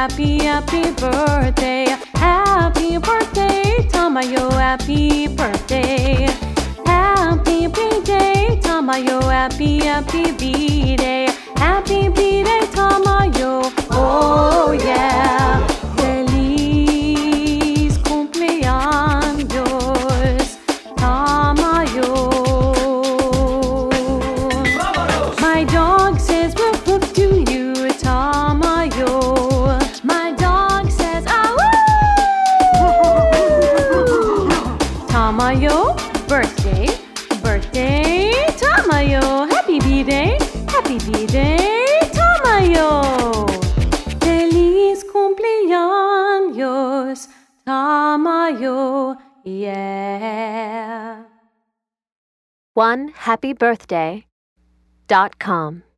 happy, happy birthday. Happy birthday, Tamayo, happy birthday. Happy birthday, Tamayo, happy, happy birthday. Happy birthday, Tamayo, oh yeah. Feliz cumpleaños, Tamayo. My dog says woof woof to you, Tamayo. My dog says ah woo. Tamayo, birthday, birthday, Tamayo. Happy birthday, Tamayo. Feliz cumpleaños, Tamayo, yeah. OneHappyBirthday.com